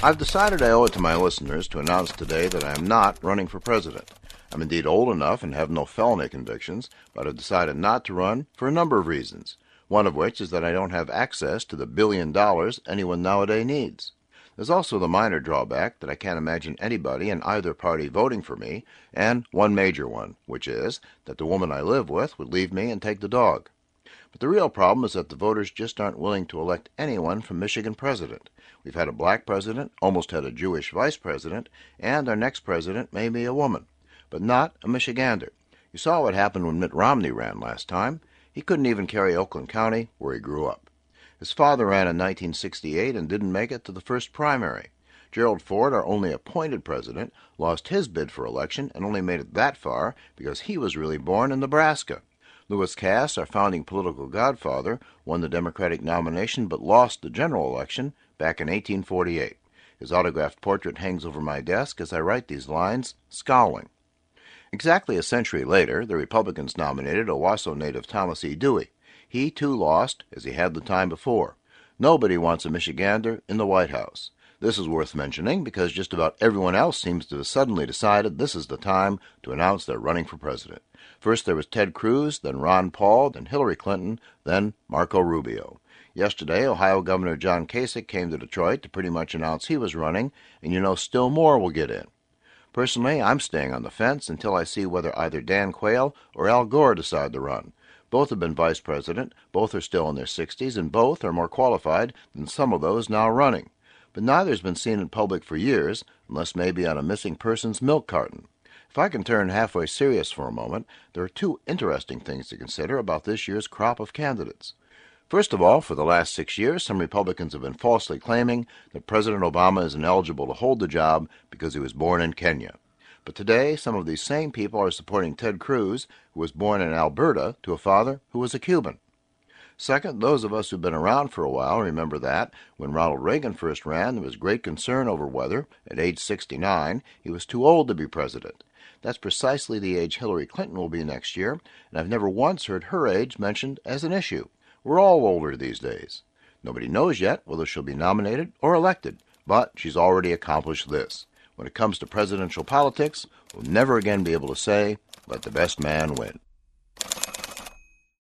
I've decided I owe it to my listeners to announce today that I am not running for president. I'm indeed old enough and have no felony convictions, but I've decided not to run for a number of reasons, one of which is that I don't have access to the $1 billion anyone nowadays needs. There's also the minor drawback that I can't imagine anybody in either party voting for me, and one major one, which is that the woman I live with would leave me and take the dog. But the real problem is that the voters just aren't willing to elect anyone from Michigan president. We've had a black president, almost had a Jewish vice president, and our next president may be a woman, but not a Michigander. You saw what happened when Mitt Romney ran last time. He couldn't even carry Oakland County, where he grew up. His father ran in 1968 and didn't make it to the first primary. Gerald Ford, our only appointed president, lost his bid for election and only made it that far because he was really born in Nebraska. Lewis Cass, our founding political godfather, won the Democratic nomination but lost the general election back in 1848. His autographed portrait hangs over my desk as I write these lines, scowling. Exactly a century later, the Republicans nominated Owasso native Thomas E. Dewey. He, too, lost, as he had the time before. Nobody wants a Michigander in the White House. This is worth mentioning because just about everyone else seems to have suddenly decided this is the time to announce they're running for president. First there was Ted Cruz, then Ron Paul, then Hillary Clinton, then Marco Rubio. Yesterday, Ohio Governor John Kasich came to Detroit to pretty much announce he was running, and still more will get in. Personally, I'm staying on the fence until I see whether either Dan Quayle or Al Gore decide to run. Both have been vice president, both are still in their 60s, and both are more qualified than some of those now running. But neither's been seen in public for years, unless maybe on a missing person's milk carton. If I can turn halfway serious for a moment, there are two interesting things to consider about this year's crop of candidates. First of all, for the last 6 years, some Republicans have been falsely claiming that President Obama is ineligible to hold the job because he was born in Kenya. But today, some of these same people are supporting Ted Cruz, who was born in Alberta to a father who was a Cuban. Second, those of us who've been around for a while remember that, when Ronald Reagan first ran, there was great concern over whether, at age 69, he was too old to be president. That's precisely the age Hillary Clinton will be next year, and I've never once heard her age mentioned as an issue. We're all older these days. Nobody knows yet whether she'll be nominated or elected, but she's already accomplished this. When it comes to presidential politics, we'll never again be able to say, let the best man win.